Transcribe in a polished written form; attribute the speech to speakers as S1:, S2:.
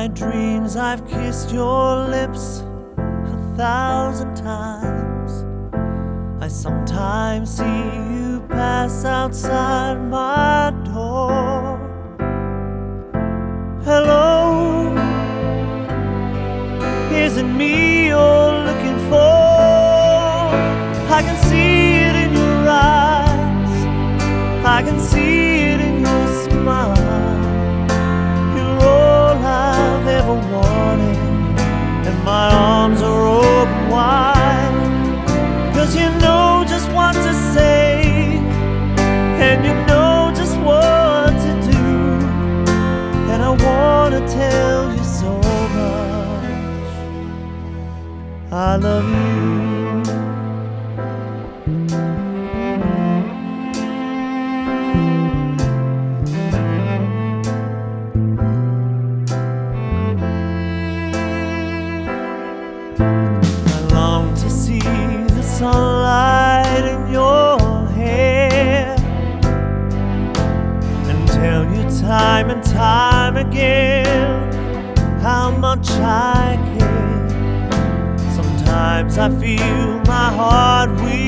S1: my dreams I've kissed your lips 1,000 times. I sometimes see you pass outside my door. Hello, is it me you're looking for? I can see it in your eyes, I can see it in your smile. You're all I've ever wanted, and my arms are open wide. 'Cause you know just what to say, and you know just what to do, and I wanna tell you so much I love you. Sunlight in your hair, and tell you time and time again how much I care. Sometimes I feel my heart weak